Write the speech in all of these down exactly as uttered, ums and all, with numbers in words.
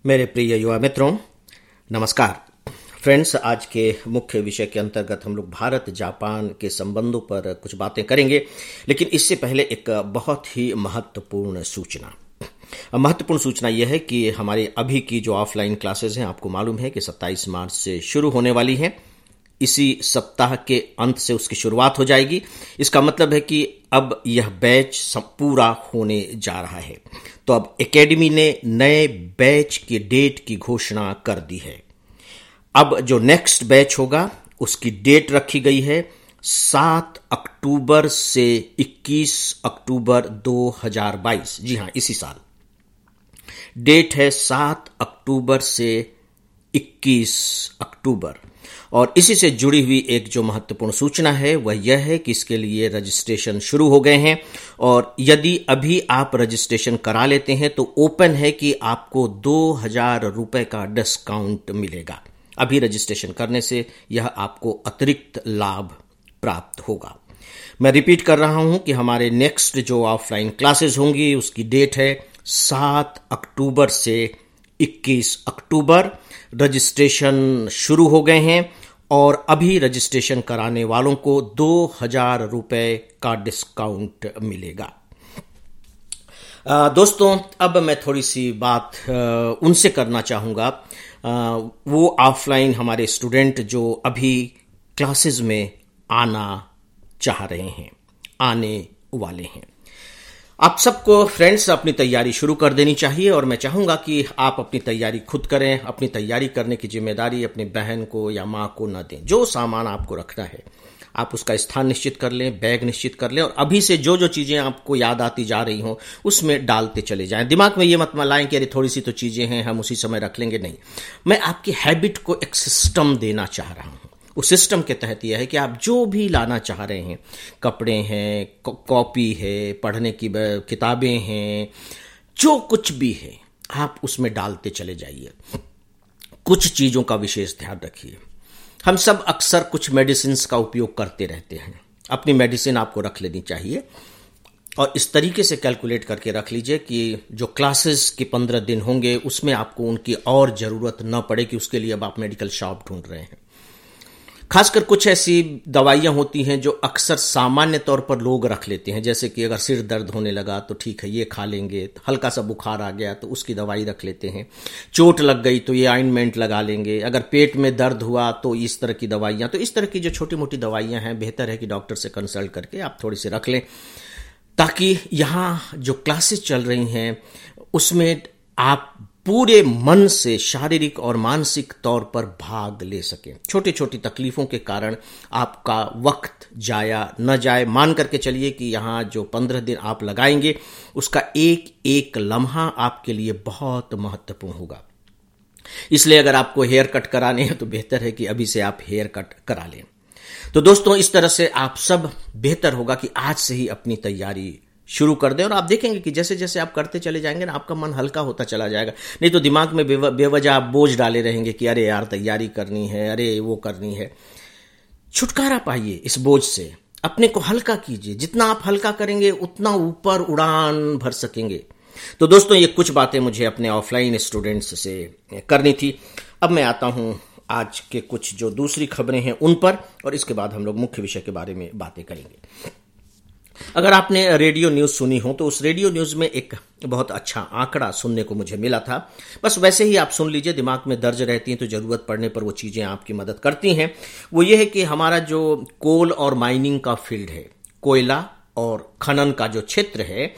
मेरे प्रिय युवा मित्रों, नमस्कार। फ्रेंड्स, आज के मुख्य विषय के अंतर्गत हम लोग भारत जापान के संबंधों पर कुछ बातें करेंगे, लेकिन इससे पहले एक बहुत ही महत्वपूर्ण सूचना महत्वपूर्ण सूचना यह है कि हमारी अभी की जो ऑफलाइन क्लासेस हैं, आपको मालूम है कि सत्ताईस मार्च से शुरू होने वाली हैं। इसी सप्ताह के अंत से उसकी शुरुआत हो जाएगी। इसका मतलब है कि अब यह बैच पूरा होने जा रहा है। तो अब एकेडमी ने नए बैच की डेट की घोषणा कर दी है। अब जो नेक्स्ट बैच होगा उसकी डेट रखी गई है सात अक्टूबर से इक्कीस अक्टूबर दो हज़ार बाईस। जी हां, इसी साल डेट है सात अक्टूबर से इक्कीस अक्टूबर। और इसी से जुड़ी हुई एक जो महत्वपूर्ण सूचना है वह यह है कि इसके लिए रजिस्ट्रेशन शुरू हो गए हैं। और यदि अभी आप रजिस्ट्रेशन करा लेते हैं तो ओपन है कि आपको दो हजार रुपए का डिस्काउंट मिलेगा। अभी रजिस्ट्रेशन करने से यह आपको अतिरिक्त लाभ प्राप्त होगा। मैं रिपीट कर रहा हूं कि हमारे नेक्स्ट जो ऑफलाइन क्लासेस होंगी उसकी डेट है सात अक्टूबर से इक्कीस अक्टूबर। रजिस्ट्रेशन शुरू हो गए हैं और अभी रजिस्ट्रेशन कराने वालों को दो हजार रुपए का डिस्काउंट मिलेगा। आ, दोस्तों, अब मैं थोड़ी सी बात आ, उनसे करना चाहूंगा, आ, वो ऑफलाइन हमारे स्टूडेंट जो अभी क्लासेस में आना चाह रहे हैं, आने वाले हैं। आप सबको फ्रेंड्स अपनी तैयारी शुरू कर देनी चाहिए और मैं चाहूंगा कि आप अपनी तैयारी खुद करें। अपनी तैयारी करने की जिम्मेदारी अपनी बहन को या मां को न दें। जो सामान आपको रखना है आप उसका स्थान निश्चित कर लें, बैग निश्चित कर लें और अभी से जो जो चीजें आपको याद आती जा रही हों उसमें डालते चले जाएं। दिमाग में ये मत लाएं कि अरे थोड़ी सी तो चीजें हैं, हम उसी समय रख लेंगे। नहीं, मैं आपकी हैबिट को एक सिस्टम देना चाह रहा हूं। उस सिस्टम के तहत यह है कि आप जो भी लाना चाह रहे हैं, कपड़े हैं, कॉपी है, पढ़ने की किताबें हैं, जो कुछ भी है आप उसमें डालते चले जाइए। कुछ चीजों का विशेष ध्यान रखिए। हम सब अक्सर कुछ मेडिसिन का उपयोग करते रहते हैं। अपनी मेडिसिन आपको रख लेनी चाहिए और इस तरीके से कैलकुलेट करके रख लीजिए कि जो क्लासेस के पंद्रह दिन होंगे उसमें आपको उनकी और जरूरत न पड़े कि उसके लिए अब आप मेडिकल शॉप ढूंढ रहे हैं। खासकर कुछ ऐसी दवाइयां होती हैं जो अक्सर सामान्य तौर पर लोग रख लेते हैं, जैसे कि अगर सिर दर्द होने लगा तो ठीक है ये खा लेंगे, हल्का सा बुखार आ गया तो उसकी दवाई रख लेते हैं, चोट लग गई तो ये ऑइंटमेंट लगा लेंगे, अगर पेट में दर्द हुआ तो इस तरह की दवाइयां। तो इस तरह की जो छोटी मोटी दवाइयां हैं बेहतर है कि डॉक्टर से कंसल्ट करके आप थोड़ी सी रख लें, ताकि यहां जो क्लासेस चल रही हैं उसमें आप पूरे मन से शारीरिक और मानसिक तौर पर भाग ले सकें। छोटी छोटी तकलीफों के कारण आपका वक्त जाया न जाए। मान करके चलिए कि यहां जो पंद्रह दिन आप लगाएंगे उसका एक एक लम्हा आपके लिए बहुत महत्वपूर्ण होगा। इसलिए अगर आपको हेयर कट कराने हैं तो बेहतर है कि अभी से आप हेयर कट करा लें। तो दोस्तों, इस तरह से आप सब बेहतर होगा कि आज से ही अपनी तैयारी शुरू कर दें और आप देखेंगे कि जैसे जैसे आप करते चले जाएंगे ना, आपका मन हल्का होता चला जाएगा। नहीं तो दिमाग में बेवजह आप बोझ डाले रहेंगे कि अरे यार तैयारी करनी है, अरे वो करनी है। छुटकारा पाइए इस बोझ से, अपने को हल्का कीजिए। जितना आप हल्का करेंगे उतना ऊपर उड़ान भर सकेंगे। तो दोस्तों, ये कुछ बातें मुझे अपने ऑफलाइन स्टूडेंट्स से करनी थी। अब मैं आता हूं आज के कुछ जो दूसरी खबरें हैं उन पर, और इसके बाद हम लोग मुख्य विषय के बारे में बातें करेंगे। अगर आपने रेडियो न्यूज सुनी हो तो उस रेडियो न्यूज में एक बहुत अच्छा आंकड़ा सुनने को मुझे मिला था। बस वैसे ही आप सुन लीजिए, दिमाग में दर्ज रहती हैं तो जरूरत पड़ने पर वो चीजें आपकी मदद करती हैं। वो ये है कि हमारा जो कोल और माइनिंग का फील्ड है, कोयला और खनन का जो क्षेत्र है,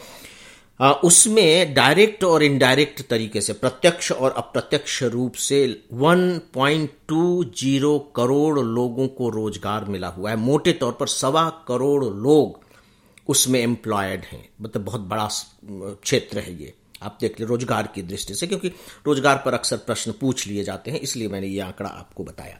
उसमें डायरेक्ट और इनडायरेक्ट तरीके से, प्रत्यक्ष और अप्रत्यक्ष रूप से एक पॉइंट दो शून्य करोड़ लोगों को रोजगार मिला हुआ है। मोटे तौर पर सवा करोड़ लोग उसमें एम्प्लॉयड हैं। मतलब बहुत बड़ा क्षेत्र है ये, आप देख ले रोजगार की दृष्टि से, क्योंकि रोजगार पर अक्सर प्रश्न पूछ लिए जाते हैं, इसलिए मैंने ये आंकड़ा आपको बताया।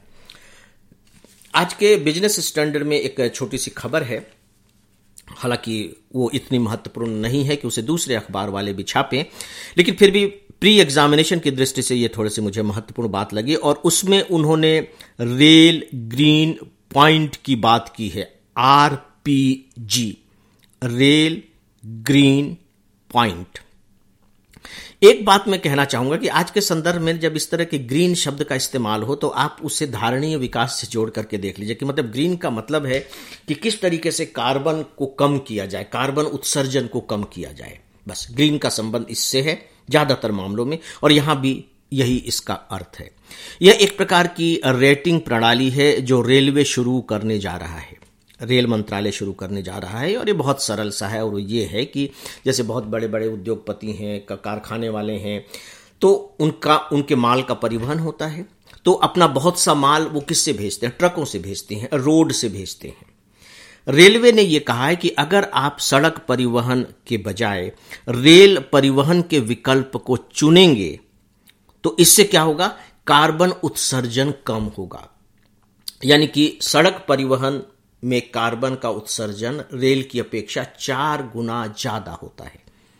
आज के बिजनेस स्टैंडर्ड में एक छोटी सी खबर है, हालांकि वो इतनी महत्वपूर्ण नहीं है कि उसे दूसरे अखबार वाले भी छापें, लेकिन फिर भी प्री एग्जामिनेशन की दृष्टि से ये थोड़ी सी मुझे महत्वपूर्ण बात लगी। और उसमें उन्होंने रेल ग्रीन पॉइंट की बात की है, R P G, rail green point. एक बात मैं कहना चाहूंगा कि आज के संदर्भ में जब इस तरह के ग्रीन शब्द का इस्तेमाल हो तो आप उसे धारणीय विकास से जोड़ करके देख लीजिए कि मतलब ग्रीन का मतलब है कि किस तरीके से कार्बन को कम किया जाए, कार्बन उत्सर्जन को कम किया जाए। बस ग्रीन का संबंध इससे है ज्यादातर मामलों में, और यहां भी यही इसका अर्थ है। यह एक प्रकार की रेटिंग प्रणाली है जो रेलवे शुरू करने जा रहा है, रेल मंत्रालय शुरू करने जा रहा है, और ये बहुत सरल सा है। और ये है कि जैसे बहुत बड़े बड़े उद्योगपति हैं, कारखाने वाले हैं, तो उनका उनके माल का परिवहन होता है, तो अपना बहुत सा माल वो किससे भेजते हैं? ट्रकों से भेजते हैं, रोड से भेजते हैं। रेलवे ने यह कहा है कि अगर आप सड़क परिवहन के बजाय रेल परिवहन के विकल्प को चुनेंगे तो इससे क्या होगा? कार्बन उत्सर्जन कम होगा। यानी कि सड़क परिवहन में कार्बन का उत्सर्जन रेल की अपेक्षा चार गुना ज्यादा होता है।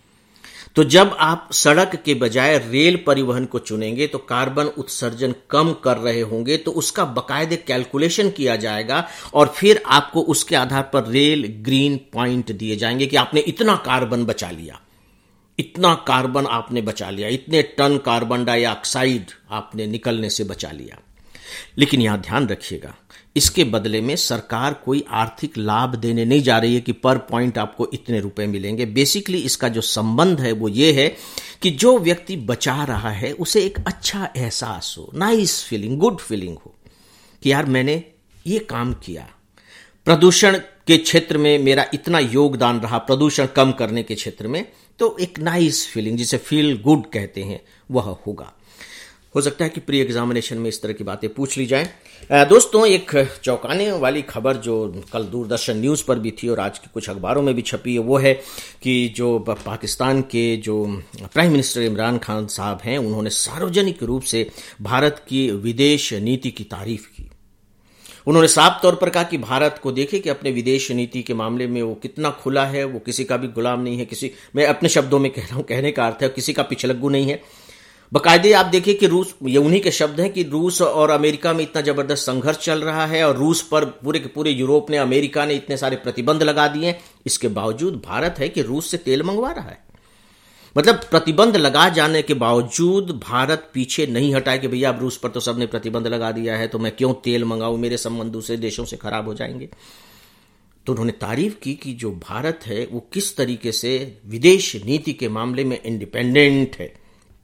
तो जब आप सड़क के बजाय रेल परिवहन को चुनेंगे तो कार्बन उत्सर्जन कम कर रहे होंगे, तो उसका बाकायदे कैलकुलेशन किया जाएगा और फिर आपको उसके आधार पर रेल ग्रीन पॉइंट दिए जाएंगे कि आपने इतना कार्बन बचा लिया, इतना कार्बन आपने बचा लिया, इतने टन कार्बन डाइऑक्साइड आपने निकलने से बचा लिया। लेकिन यहां ध्यान रखिएगा, इसके बदले में सरकार कोई आर्थिक लाभ देने नहीं जा रही है कि पर पॉइंट आपको इतने रुपए मिलेंगे। बेसिकली इसका जो संबंध है वो ये है कि जो व्यक्ति बचा रहा है उसे एक अच्छा एहसास हो, नाइस फीलिंग, गुड फीलिंग हो कि यार मैंने ये काम किया, प्रदूषण के क्षेत्र में मेरा इतना योगदान रहा, प्रदूषण कम करने के क्षेत्र में, तो एक नाइस फीलिंग जिसे फील गुड कहते हैं वह होगा। हो सकता है कि प्री एग्जामिनेशन में इस तरह की बातें पूछ ली जाएं। दोस्तों, एक चौंकाने वाली खबर जो कल दूरदर्शन न्यूज पर भी थी और आज के कुछ अखबारों में भी छपी है वो है कि जो पाकिस्तान के जो प्राइम मिनिस्टर इमरान खान साहब हैं, उन्होंने सार्वजनिक रूप से भारत की विदेश नीति की तारीफ की। उन्होंने साफ तौर पर कहा कि भारत को देखे कि अपने विदेश नीति के मामले में वो कितना खुला है, वो किसी का भी गुलाम नहीं है, किसी, मैं अपने शब्दों में कह रहा हूं, कहने का अर्थ है किसी का पिछलग्गू नहीं है। बाकायदे आप देखिए कि रूस, ये उन्हीं के शब्द हैं कि रूस और अमेरिका में इतना जबरदस्त संघर्ष चल रहा है और रूस पर पूरे के पूरे यूरोप ने, अमेरिका ने इतने सारे प्रतिबंध लगा दिए हैं, इसके बावजूद भारत है कि रूस से तेल मंगवा रहा है। मतलब प्रतिबंध लगा जाने के बावजूद भारत पीछे नहीं हटा है कि भैया अब रूस पर तो सबने प्रतिबंध लगा दिया है तो मैं क्यों तेल मंगाऊं, मेरे संबंध दूसरे देशों से खराब हो जाएंगे। तो उन्होंने तारीफ की कि जो भारत है वो किस तरीके से विदेश नीति के मामले में इंडिपेंडेंट है।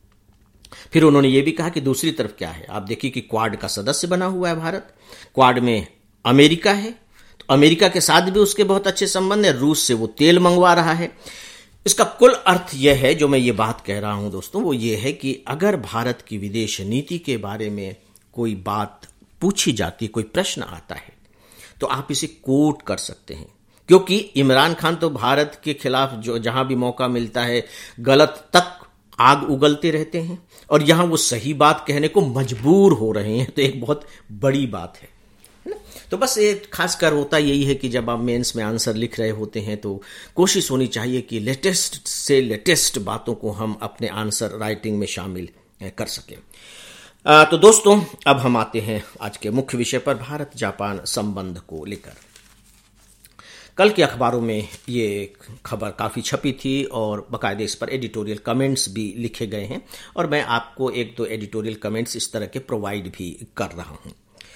फिर उन्होंने ये भी कहा कि दूसरी तरफ क्या है, आप देखिए कि क्वाड का सदस्य बना हुआ है भारत, क्वाड में अमेरिका है, तो अमेरिका के साथ भी उसके बहुत अच्छे संबंध है, रूस से वो तेल मंगवा रहा है। इसका कुल अर्थ यह है, जो मैं ये बात कह रहा हूं दोस्तों, वो ये है कि अगर भारत की विदेश नीति के बारे में कोई बात पूछी जाती, कोई प्रश्न आता है, तो आप इसे कोट कर सकते हैं, क्योंकि इमरान खान तो भारत के खिलाफ जो जहां भी मौका मिलता है गलत तक आग उगलते रहते हैं और यहां वो सही बात कहने को मजबूर हो रहे हैं, तो एक बहुत बड़ी बात है ना। तो बस ये खासकर होता यही है कि जब आप मेंस में आंसर लिख रहे होते हैं तो कोशिश होनी चाहिए कि लेटेस्ट से लेटेस्ट बातों को हम अपने आंसर राइटिंग में शामिल कर सकें। आ, तो दोस्तों, अब हम आते हैं आज के मुख्य विषय पर, भारत जापान संबंध को लेकर। कल के अखबारों में ये खबर काफ़ी छपी थी और बाकायदे इस पर एडिटोरियल कमेंट्स भी लिखे गए हैं और मैं आपको एक दो एडिटोरियल कमेंट्स इस तरह के प्रोवाइड भी कर रहा हूं।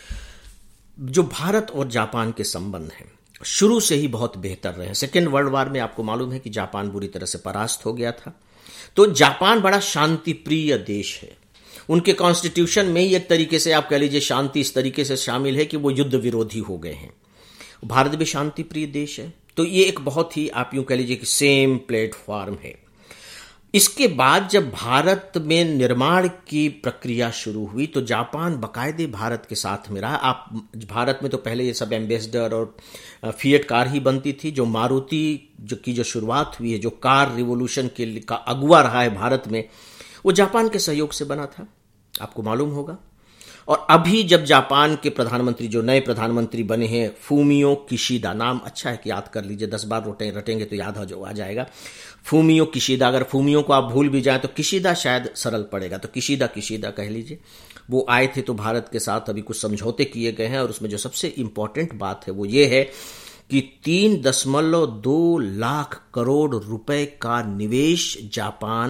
जो भारत और जापान के संबंध हैं शुरू से ही बहुत बेहतर रहे हैं। सेकेंड वर्ल्ड वॉर में आपको मालूम है कि जापान बुरी तरह से परास्त हो गया था, तो जापान बड़ा शांति प्रिय देश है। उनके कॉन्स्टिट्यूशन में ही एक तरीके से आप कह लीजिए शांति इस तरीके से शामिल है कि वो युद्ध विरोधी हो गए हैं। भारत भी शांति प्रिय देश है, तो ये एक बहुत ही आप यूं कह लीजिए कि सेम प्लेटफॉर्म है। इसके बाद जब भारत में निर्माण की प्रक्रिया शुरू हुई तो जापान बाकायदे भारत के साथ में रहा। आप भारत में तो पहले ये सब एम्बेसडर और फिएट कार ही बनती थी। जो मारुति जो की जो शुरुआत हुई है, जो कार रिवोल्यूशन के का अगुवा रहा है भारत में, वो जापान के सहयोग से बना था, आपको मालूम होगा। और अभी जब जापान के प्रधानमंत्री, जो नए प्रधानमंत्री बने हैं, फूमियो किशिदा, नाम अच्छा है कि याद कर लीजिए, दस बार रोटे रटेंगे तो याद आ जाएगा। फूमियो किशिदा, अगर फूमियो को आप भूल भी जाए तो किशिदा शायद सरल पड़ेगा, तो किशिदा किशिदा कह लीजिए। वो आए थे तो भारत के साथ अभी कुछ समझौते किए गए हैं और उसमें जो सबसे इंपॉर्टेंट बात है वो ये है कि तीन दशमलव दो लाख करोड़ रुपए का निवेश जापान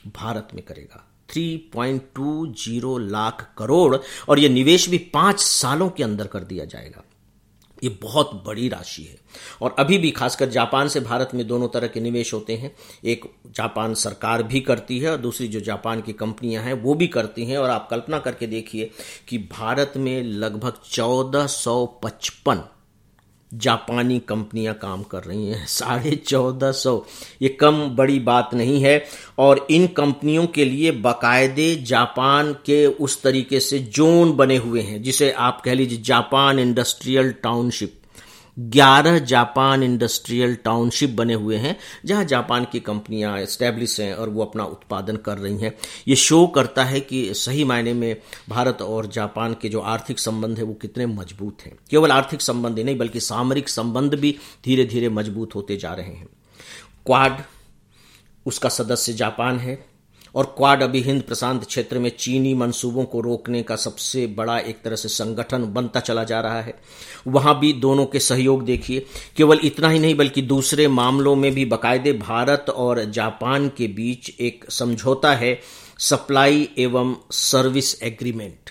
भारत में करेगा। तीन पॉइंट दो शून्य लाख करोड़, और यह निवेश भी पांच सालों के अंदर कर दिया जाएगा। ये बहुत बड़ी राशि है। और अभी भी खासकर जापान से भारत में दोनों तरह के निवेश होते हैं। एक जापान सरकार भी करती है और दूसरी जो जापान की कंपनियां हैं वो भी करती हैं। और आप कल्पना करके देखिए कि भारत में लगभग चौदह सौ पचपन जापानी कंपनियां काम कर रही हैं। साढ़े चौदह सौ, ये कम बड़ी बात नहीं है। और इन कंपनियों के लिए बाकायदे जापान के उस तरीके से जोन बने हुए हैं जिसे आप कह लीजिए जापान इंडस्ट्रियल टाउनशिप। ग्यारह जापान इंडस्ट्रियल टाउनशिप बने हुए हैं जहां जापान की कंपनियां एस्टैब्लिश हैं और वो अपना उत्पादन कर रही हैं। ये शो करता है कि सही मायने में भारत और जापान के जो आर्थिक संबंध है वो कितने मजबूत हैं। केवल आर्थिक संबंध ही नहीं बल्कि सामरिक संबंध भी धीरे धीरे मजबूत होते जा रहे हैं। क्वाड, उसका सदस्य जापान है और क्वाड अभी हिंद प्रशांत क्षेत्र में चीनी मंसूबों को रोकने का सबसे बड़ा एक तरह से संगठन बनता चला जा रहा है। वहां भी दोनों के सहयोग देखिए। केवल इतना ही नहीं बल्कि दूसरे मामलों में भी बाकायदे भारत और जापान के बीच एक समझौता है, सप्लाई एवं सर्विस एग्रीमेंट।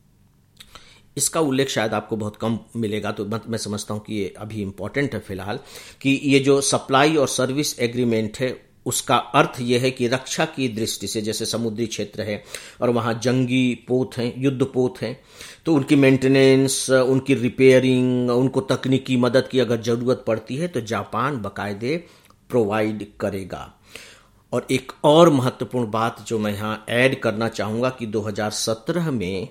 इसका उल्लेख शायद आपको बहुत कम मिलेगा, तो मैं समझता हूं कि ये अभी इंपॉर्टेंट है फिलहाल, कि ये जो सप्लाई और सर्विस एग्रीमेंट है उसका अर्थ यह है कि रक्षा की दृष्टि से, जैसे समुद्री क्षेत्र है और वहां जंगी पोत हैं, युद्ध पोत हैं, तो उनकी मेंटेनेंस, उनकी रिपेयरिंग, उनको तकनीकी मदद की अगर जरूरत पड़ती है तो जापान बाकायदे प्रोवाइड करेगा। और एक और महत्वपूर्ण बात जो मैं यहां ऐड करना चाहूंगा कि दो हज़ार सत्रह में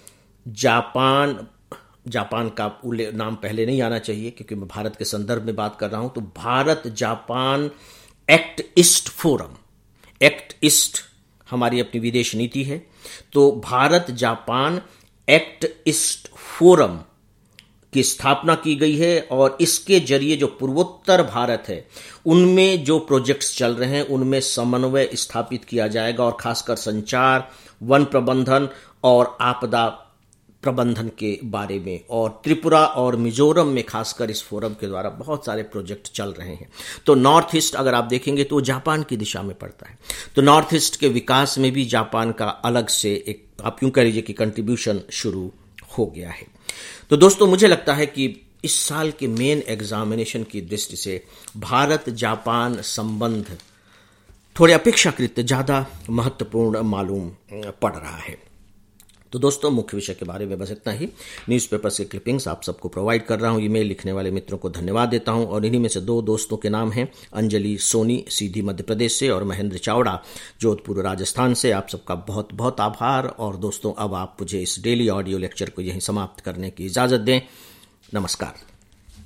जापान जापान का नाम पहले नहीं आना चाहिए क्योंकि मैं भारत के संदर्भ में बात कर रहा हूं, तो Bharat Japan act east forum, act east हमारी अपनी विदेश नीति है, तो Bharat Japan act east forum की स्थापना की गई है। और इसके जरिए जो पूर्वोत्तर भारत है उनमें जो प्रोजेक्ट्स चल रहे हैं उनमें समन्वय स्थापित किया जाएगा और खासकर संचार, वन प्रबंधन और आपदा प्रबंधन के बारे में। और त्रिपुरा और मिजोरम में खासकर इस फोरम के द्वारा बहुत सारे प्रोजेक्ट चल रहे हैं। तो नॉर्थ ईस्ट अगर आप देखेंगे तो जापान की दिशा में पड़ता है, तो नॉर्थ ईस्ट के विकास में भी जापान का अलग से एक, आप यूं कह लीजिए कि कंट्रीब्यूशन शुरू हो गया है। तो दोस्तों मुझे लगता है कि इस साल के मेन एग्जामिनेशन की दृष्टि से भारत जापान संबंध थोड़े अपेक्षाकृत ज्यादा महत्वपूर्ण मालूम पड़ रहा है। तो दोस्तों मुख्य विषय के बारे में बस इतना ही। न्यूज़पेपर से क्लिपिंग्स आप सबको प्रोवाइड कर रहा हूं। ईमेल लिखने वाले मित्रों को धन्यवाद देता हूं और इन्हीं में से दो दोस्तों के नाम हैं, अंजलि सोनी सीधी मध्य प्रदेश से और महेंद्र चावड़ा जोधपुर राजस्थान से। आप सबका बहुत बहुत आभार। और दोस्तों अब आप मुझे इस डेली ऑडियो लेक्चर को यहीं समाप्त करने की इजाजत दें। नमस्कार।